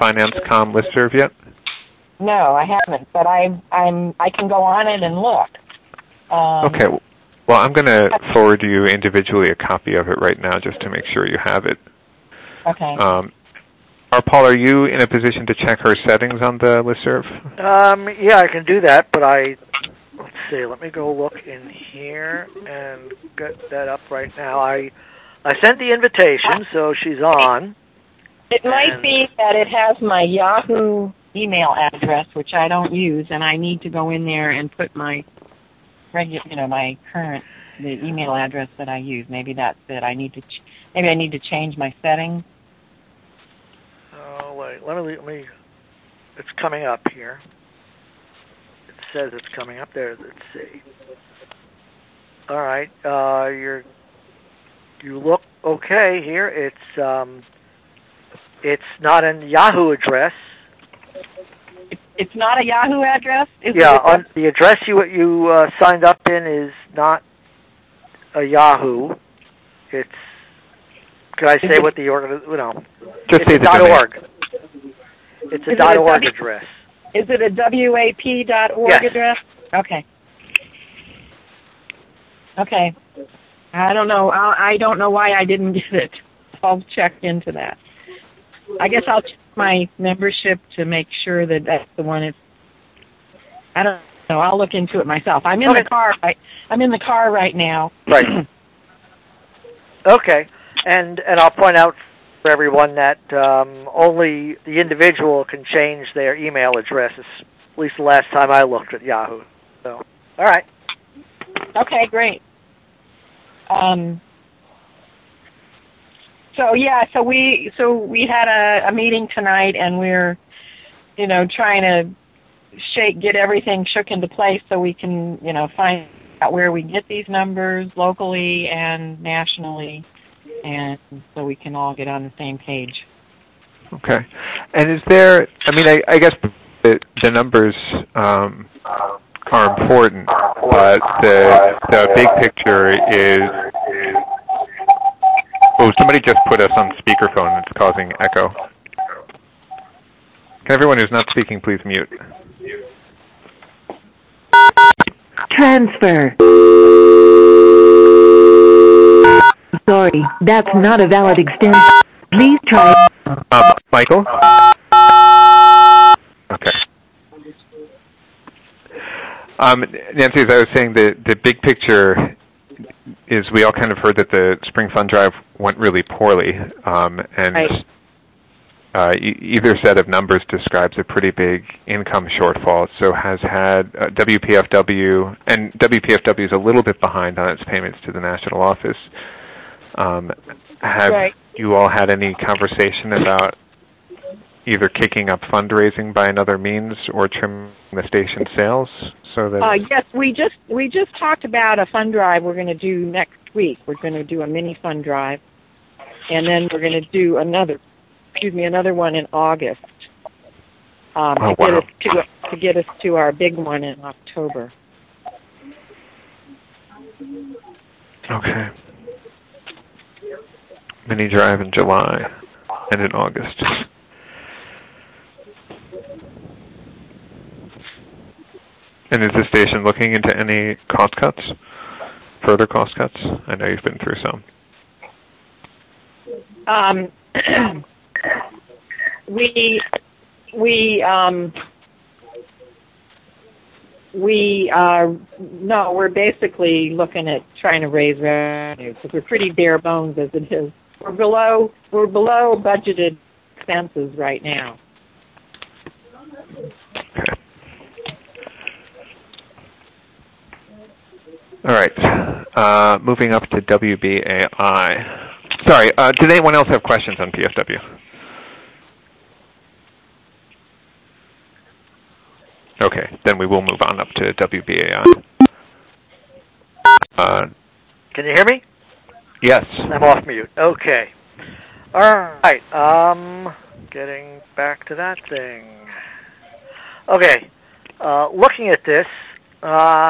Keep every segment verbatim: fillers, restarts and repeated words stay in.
Finance dot com listserv yet? No, I haven't, but I I'm I can go on it and look. Um, okay. Well, I'm going to forward you individually a copy of it right now just to make sure you have it. Okay. Um, Are, Paul, are you in a position to check her settings on the listserv? Um, yeah, I can do that, but I, let's see, let me go look in here and get that up right now. I I sent the invitation, so she's on. It might be that it has my Yahoo email address, which I don't use, and I need to go in there and put my regular, you know, my current the email address that I use. Maybe that's it. I need to, ch- maybe I need to change my settings. Oh wait, let me let me. It's coming up here. It says it's coming up there. Let's see. All right, uh, you're you look okay here. It's um, it's not a Yahoo address. It's not a Yahoo address? Is yeah, it on the address you you uh, signed up in is not a Yahoo. It's. Can I say what the organ? You know, just it's say a the dot domain. org. It's a is dot it a org w- address. Is it a W A P dot org yes. address? Okay. Okay. I don't know. I, I don't know why I didn't get it. I'll check into that. I guess I'll check my membership to make sure that that's the one. It's. I don't know. I'll look into it myself. I'm in okay. the car. I, I'm in the car right now. Right. Okay. And and I'll point out for everyone that um, only the individual can change their email addresses. At least the last time I looked at Yahoo. So, all right. Okay, great. Um. So yeah, so we so we had a, a meeting tonight, and we're, you know, trying to shake get everything shook into place so we can, you know, find out where we get these numbers locally and nationally, and so we can all get on the same page. Okay. And is there, I mean, I, I guess the, the numbers um, are important, but the, the big picture is, oh, somebody just put us on speakerphone. It's causing echo. Can everyone who's not speaking please mute? Transfer. Sorry, that's not a valid extension. Please try. Um, Michael? Okay. Um, Nancy, as I was saying, the, the big picture is we all kind of heard that the Spring Fund Drive went really poorly, um, and right. uh, e- either set of numbers describes a pretty big income shortfall. So has had uh, W P F W, and W P F W is a little bit behind on its payments to the national office. Um, have right. you all had any conversation about either kicking up fundraising by another means or trimming the station sales? So that uh, yes, we just we just talked about a fund drive we're going to do next week. We're going to do a mini fund drive, and then we're going to do another, excuse me, another one in August um, oh, to wow. get us to to get us to our big one in October. Okay. Mini drive in July and in August. And is the station looking into any cost cuts, further cost cuts? I know you've been through some. Um, we we um, we are no, we're basically looking at trying to raise revenue because we're pretty bare bones as it is. We're below we're below budgeted expenses right now. Okay. All right. Uh, moving up to W B A I. Sorry, uh, did anyone else have questions on P F W? Okay, then we will move on up to W B A I. Uh, Can you hear me? yes. I'm off mute. Okay. All right. Um, getting back to that thing. Okay. Uh, looking at this, uh,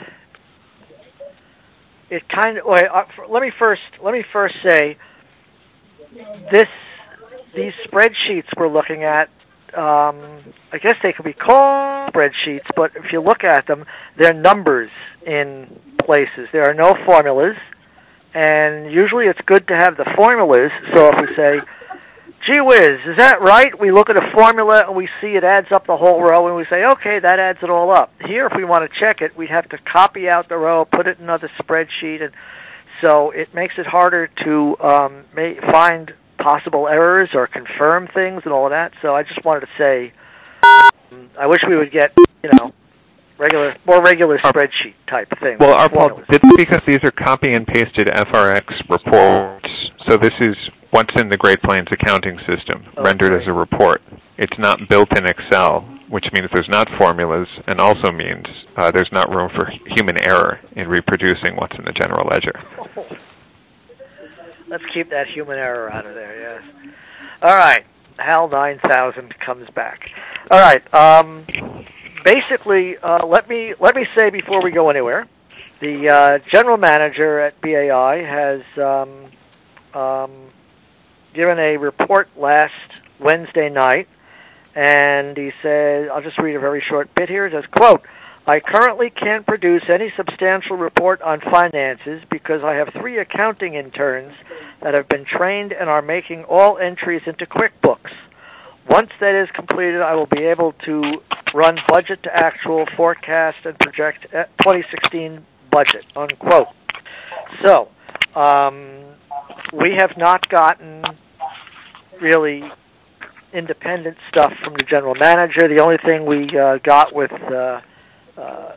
it kind of. Wait, uh, let me first. Let me first say, this these spreadsheets we're looking at um, I guess they could be called spreadsheets, but if you look at them, they're numbers in places. There are no formulas, and usually it's good to have the formulas. So if we say, gee whiz, is that right? We look at a formula and we see it adds up the whole row, and we say, okay, that adds it all up. Here, if we want to check it, we'd have to copy out the row, put it in another spreadsheet, and so it makes it harder to um, may, find possible errors or confirm things and all of that. So I just wanted to say, um, I wish we would get, you know, regular, more regular spreadsheet type thing. Well, our Paul, this is because these are copy and pasted F R X reports. So this is what's in the Great Plains accounting system, okay, rendered as a report. It's not built in Excel, which means there's not formulas, and also means uh, there's not room for human error in reproducing what's in the general ledger. Oh. Let's keep that human error out of there, yes. All right, HAL nine thousand comes back. All right, um, basically, uh, let me let me say before we go anywhere, the uh, general manager at B A I has um, um, given a report last Wednesday night, and he said, I'll just read a very short bit here. It says, quote, I currently can't produce any substantial report on finances because I have three accounting interns that have been trained and are making all entries into QuickBooks. Once that is completed, I will be able to run budget to actual, forecast, and project twenty sixteen budget, unquote. So, um, we have not gotten really independent stuff from the general manager. The only thing we uh, got with uh, uh,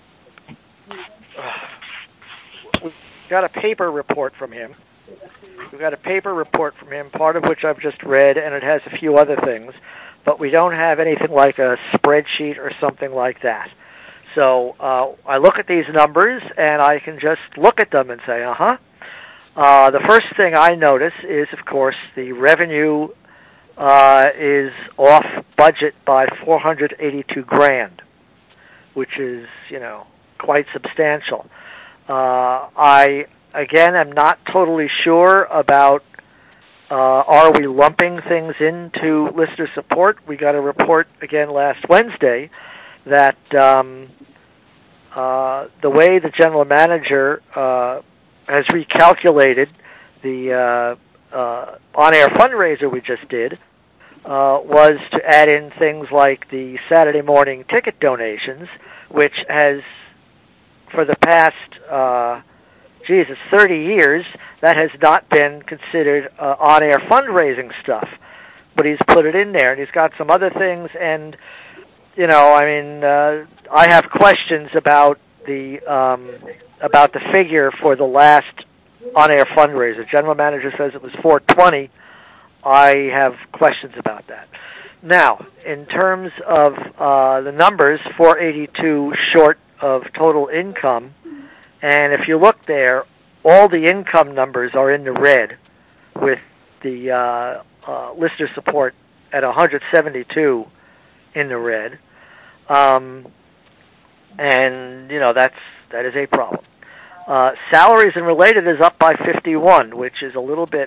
we got a paper report from him. We got a paper report from him, part of which I've just read, and it has a few other things, but we don't have anything like a spreadsheet or something like that. So uh, I look at these numbers, and I can just look at them and say, uh-huh. Uh, the first thing I notice is, of course, the revenue uh, is off budget by four hundred eighty-two grand, which is, you know, quite substantial. Uh, I, again, am not totally sure about uh, are we lumping things into listener support. We got a report again last Wednesday that um, uh, the way the general manager uh, has recalculated the uh, uh, on-air fundraiser we just did uh, was to add in things like the Saturday morning ticket donations, which has, for the past, uh, geez, it's thirty years, that has not been considered uh, on-air fundraising stuff. But he's put it in there, and he's got some other things, and, you know, I mean, uh, I have questions about the um, about the figure for the last on-air fundraiser. General manager says it was four twenty. I have questions about that. Now, in terms of uh, the numbers, four eighty-two short of total income, and if you look there, all the income numbers are in the red, with the uh, uh, listener support at one hundred seventy-two in the red, um, and you know that's that is a problem. Uh, salaries and related is up by fifty-one, which is a little bit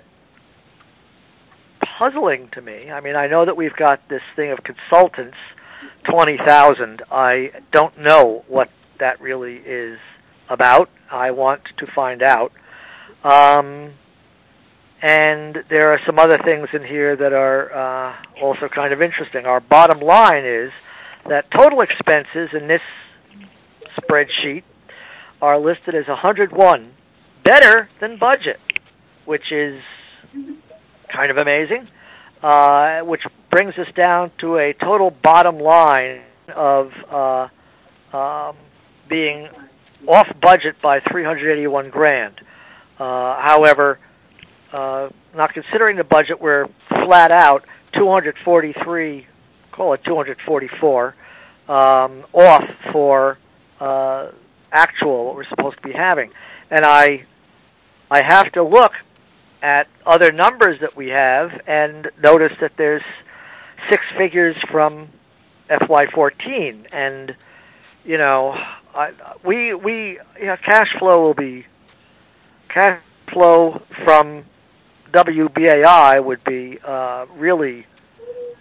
puzzling to me. I mean, I know that we've got this thing of consultants, twenty thousand. I don't know what that really is about. I want to find out. Um, and there are some other things in here that are uh, also kind of interesting. Our bottom line is that total expenses in this spreadsheet are listed as one hundred one, better than budget, which is kind of amazing, uh, which brings us down to a total bottom line of uh, um, being off budget by three hundred eighty-one grand. Uh, however, uh, not considering the budget, we're flat out two hundred forty-three, call it two hundred forty-four, um, off for uh, actual, what we're supposed to be having. And I, I have to look at other numbers that we have and notice that there's six figures from F Y fourteen, and you know, I, we we you know, cash flow will be cash flow from W B A I would be uh, really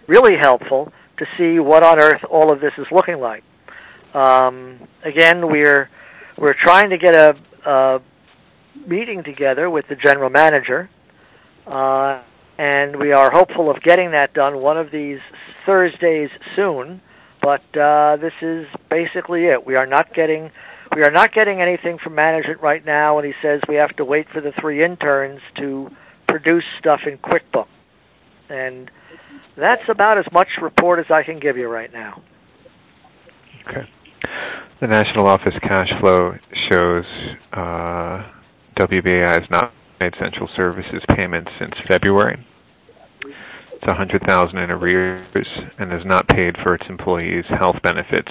really helpful to see what on earth all of this is looking like. Um, again, we're we're trying to get a, a meeting together with the general manager, uh, and we are hopeful of getting that done one of these Thursdays soon. But uh, this is basically it. We are not getting we are not getting anything from management right now, and he says we have to wait for the three interns to produce stuff in QuickBooks, and that's about as much report as I can give you right now. Okay. The national office cash flow shows uh, W B A I has not made Central Services payments since February. It's one hundred thousand dollars in arrears and has not paid for its employees' health benefits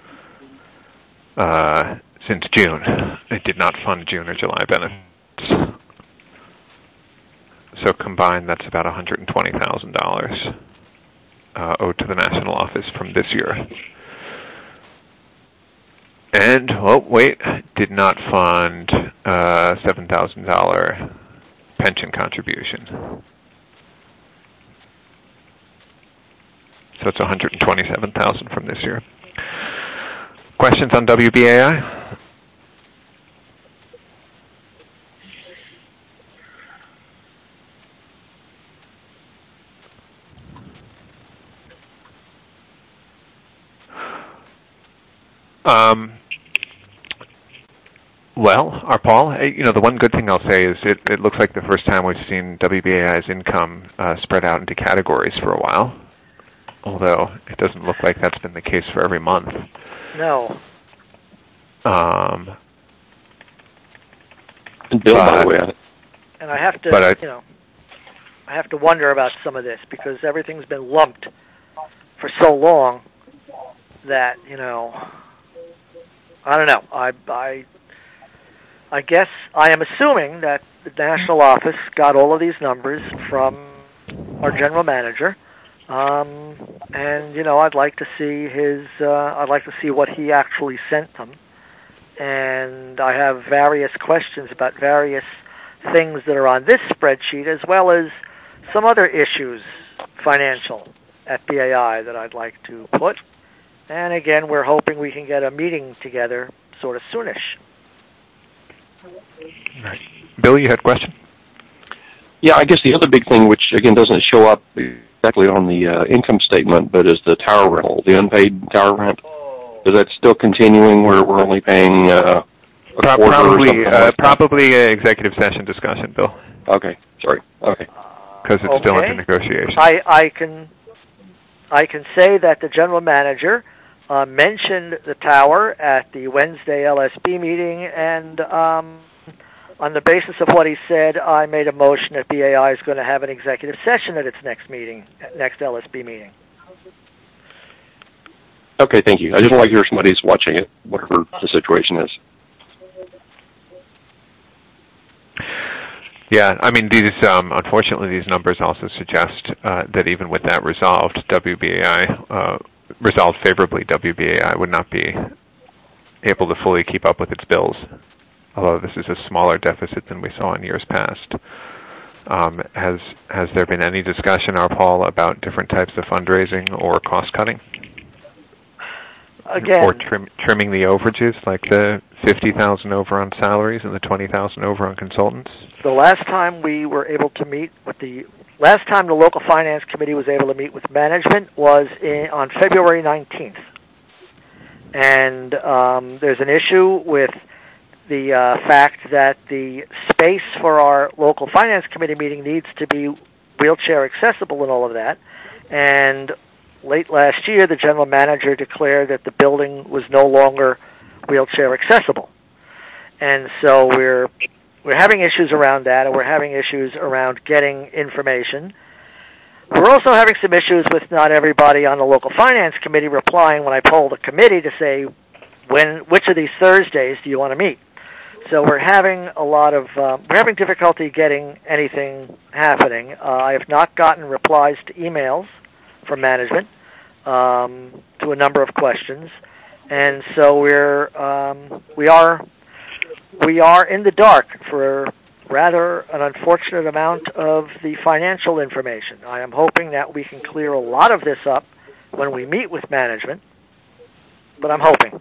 uh, since June. It did not fund June or July benefits. So combined, that's about one hundred twenty thousand dollars uh, owed to the national office from this year. And, oh, wait, did not fund uh, seven thousand dollars pension contribution. So it's one hundred twenty-seven thousand dollars from this year. Questions on W B A I? Um, well, our Paul, you know, the one good thing I'll say is it, it looks like the first time we've seen W B A I's income uh, spread out into categories for a while, although it doesn't look like that's been the case for every month. No. Um, and Bill, by the way, and I have to, but I, you know, I have to wonder about some of this because everything's been lumped for so long that, you know, I don't know. I, I, I guess I am assuming that the national office got all of these numbers from our general manager, um, and you know, I'd like to see his. Uh, I'd like to see what he actually sent them, and I have various questions about various things that are on this spreadsheet, as well as some other issues, financial, at B A I that I'd like to put. And again, we're hoping we can get a meeting together sort of soonish. Right. Bill, you had a question? Yeah, I guess the other big thing, which again doesn't show up exactly on the uh, income statement, but is the tower rental, the unpaid tower rent. Is that still continuing where we're only paying uh, a Pro- quarter probably, or something uh, like probably an executive session discussion, Bill. Okay, sorry. Okay. Because it's okay. still under negotiation. I, I can I can say that the general manager uh, mentioned the tower at the Wednesday L S B meeting, and um, on the basis of what he said, I made a motion that B A I is going to have an executive session at its next meeting, next L S B meeting. Okay, thank you. I just want to hear somebody's watching it, whatever the situation is. Yeah, I mean, these, um, unfortunately, these numbers also suggest uh, that even with that resolved, W B A I, uh, resolved favorably, W B A I would not be able to fully keep up with its bills, although this is a smaller deficit than we saw in years past. Um, has has there been any discussion, our Paul, about different types of fundraising or cost-cutting? Again, or trim, trimming the overages, like the fifty thousand dollars over on salaries and the twenty thousand dollars over on consultants? The last time we were able to meet with the, last time the local finance committee was able to meet with management was in, on February nineteenth. And um, there's an issue with the uh, fact that the space for our local finance committee meeting needs to be wheelchair accessible and all of that. And late last year, the general manager declared that the building was no longer wheelchair accessible. And so we're we're having issues around that, and we're having issues around getting information. We're also having some issues with not everybody on the local finance committee replying when I poll the committee to say, when which of these Thursdays do you want to meet? So we're having a lot of, uh, we're having difficulty getting anything happening. Uh, I have not gotten replies to emails from management um, to a number of questions, and so we're um, we are we are in the dark for rather an unfortunate amount of the financial information. I am hoping that we can clear a lot of this up when we meet with management, but I'm hoping.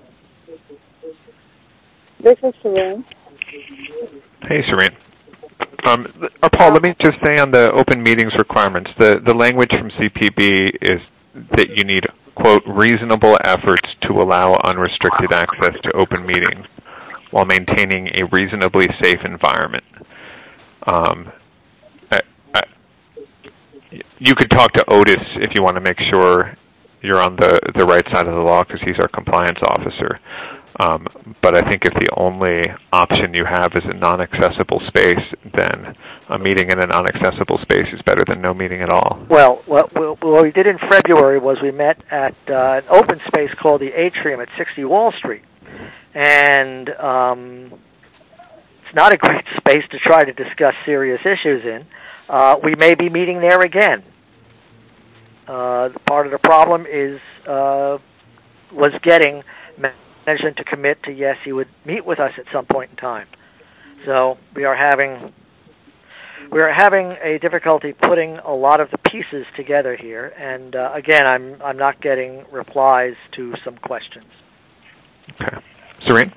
This is Serene. Hey, Serene. Um, uh, Paul, let me just say on the open meetings requirements, the, the language from C P B is that you need, quote, reasonable efforts to allow unrestricted access to open meetings while maintaining a reasonably safe environment. Um, I, I, you could talk to Otis if you want to make sure you're on the, the right side of the law because he's our compliance officer. Um, but I think if the only option you have is a non-accessible space, then a meeting in a non-accessible space is better than no meeting at all. Well, what, what we did in February was we met at uh, an open space called the Atrium at sixty Wall Street. And um, it's not a great space to try to discuss serious issues in. Uh, we may be meeting there again. Uh, part of the problem is uh, was getting management to commit to, yes, he would meet with us at some point in time. So we are having we are having a difficulty putting a lot of the pieces together here. And uh, again, I'm I'm not getting replies to some questions. Okay. Serene?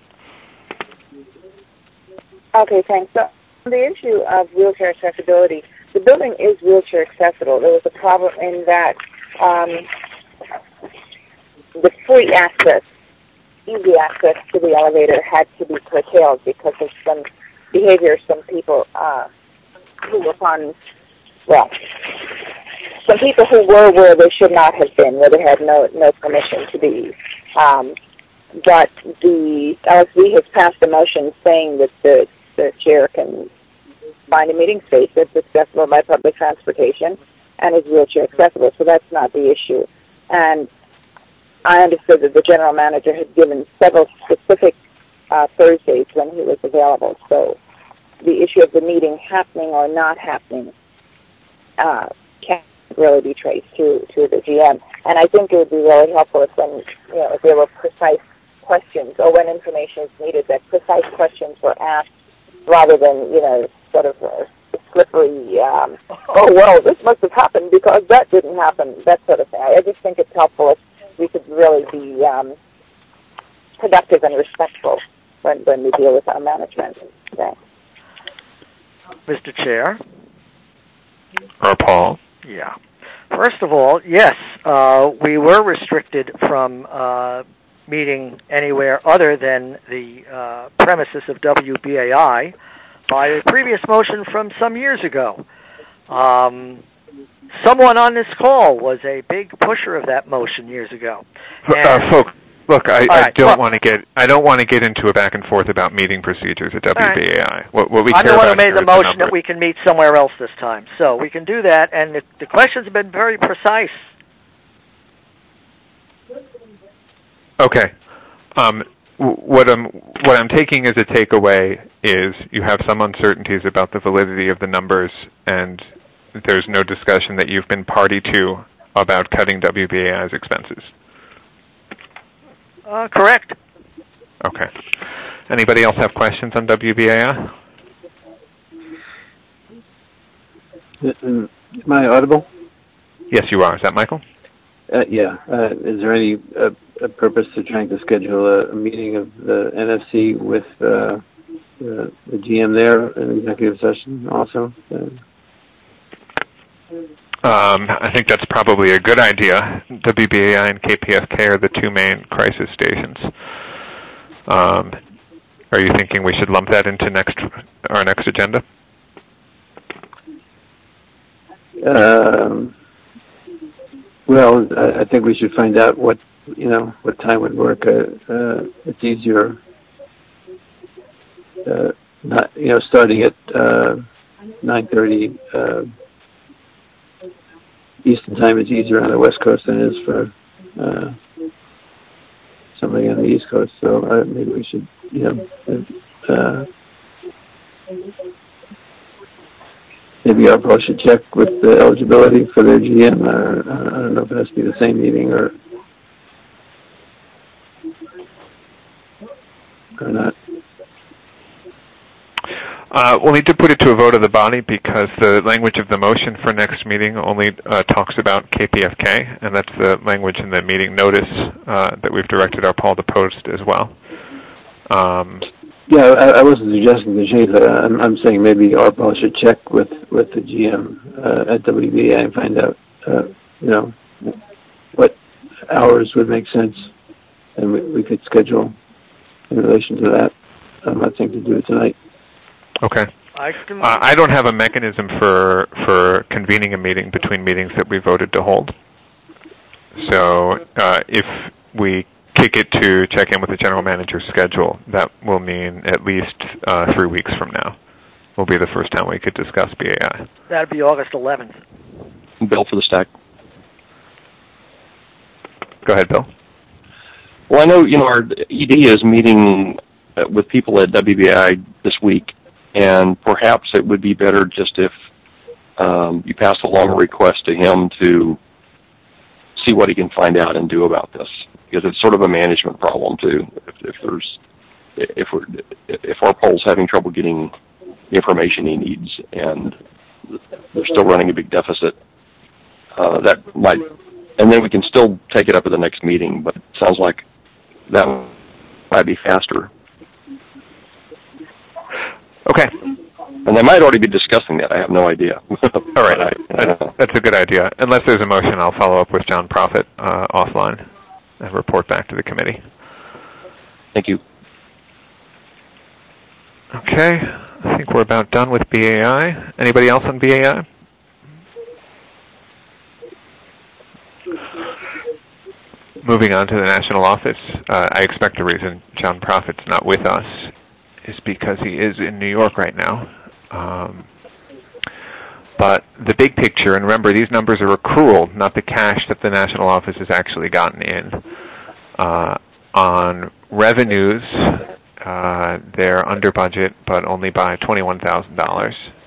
Okay, thanks. So on the issue of wheelchair accessibility, the building is wheelchair accessible. There was a problem in that um, the free access, easy access to the elevator had to be curtailed because of some behavior some people uh, who were on, well, some people who were where they should not have been, where they had no, no permission to be. Um, but the L S V has passed a motion saying that the, the chair can find a meeting space that's accessible by public transportation and is wheelchair accessible, so that's not the issue. And I understood that the general manager had given several specific uh, Thursdays when he was available, so the issue of the meeting happening or not happening uh, can't really be traced to, to the G M. And I think it would be really helpful if, when, you know, if there were precise questions or when information is needed, that precise questions were asked rather than, you know, sort of a slippery, um, oh, well, this must have happened because that didn't happen, that sort of thing. I just think it's helpful if we could really be um, productive and respectful when, when we deal with our management. Thanks. Mister Chair? Or Paul? Yeah. First of all, yes, uh, we were restricted from uh, meeting anywhere other than the uh, premises of W B A I by a previous motion from some years ago. Um, someone on this call was a big pusher of that motion years ago. Uh, folks, look, I, I right, don't look, want to get I don't want to get into a back and forth about meeting procedures at W B A I. Right. What, what we I'm care the one who about made the the motion number. that we can meet somewhere else this time, so we can do that. And the, the questions have been very precise. Okay. Um, what I'm what I'm taking as a takeaway is you have some uncertainties about the validity of the numbers, and there's no discussion that you've been party to about cutting W B A I's expenses. Uh, correct. Okay. Anybody else have questions on W B A I? Am I audible? Yes, you are. Is that Michael? Uh, yeah. Uh, is there any uh, a purpose to trying to schedule a, a meeting of the N F C with uh, the, the G M there, an executive session also? Uh, Um, I think that's probably a good idea. W B A I and K P F K are the two main crisis stations. Um, are you thinking we should lump that into next our next agenda? Um, well, I, I think we should find out what you know what time would work. Uh, uh, it's easier, uh, not you know, starting at uh, nine thirty. Uh, Eastern time is easier on the West Coast than it is for uh, somebody on the East Coast. So uh, maybe we should, you know, uh, maybe our boss should check with the eligibility for their G M. Or, uh, I don't know if it has to be the same meeting or or not. Uh, we'll need to put it to a vote of the body because the language of the motion for next meeting only uh, talks about K P F K, and that's the language in the meeting notice uh, that we've directed our Paul to post as well. Um, yeah, I, I wasn't suggesting to change that. I'm, I'm saying maybe our Paul should check with, with the G M uh, at W B A and find out, uh, you know, what hours would make sense, and we, we could schedule in relation to that. I'm not saying to do it tonight. Okay. I, can... uh, I don't have a mechanism for for convening a meeting between meetings that we voted to hold. So uh, if we kick it to check in with the general manager's schedule, that will mean at least uh, three weeks from now will be the first time we could discuss B A I. That'd be August eleventh. Bill for the stack. Go ahead, Bill. Well, I know, you know, our E D is meeting with people at W B I this week, and perhaps it would be better just if um, you pass along a request to him to see what he can find out and do about this, because it's sort of a management problem too. If, if there's, if we're, if our poll's having trouble getting the information he needs, and they're still running a big deficit, uh, that might, and then we can still take it up at the next meeting. But it sounds like that might be faster. Okay. And they might already be discussing that. I have no idea. All right. I, that's, that's a good idea. Unless there's a motion, I'll follow up with John Profit uh, offline and report back to the committee. Thank you. Okay. I think we're about done with B A I. Anybody else on B A I? Moving on to the national office, uh, I expect the reason John Profit's not with us is because he is in New York right now. Um, but the big picture, and remember, these numbers are accrual, not the cash that the national office has actually gotten in. Uh, on revenues, uh, they're under budget, but only by twenty-one thousand dollars.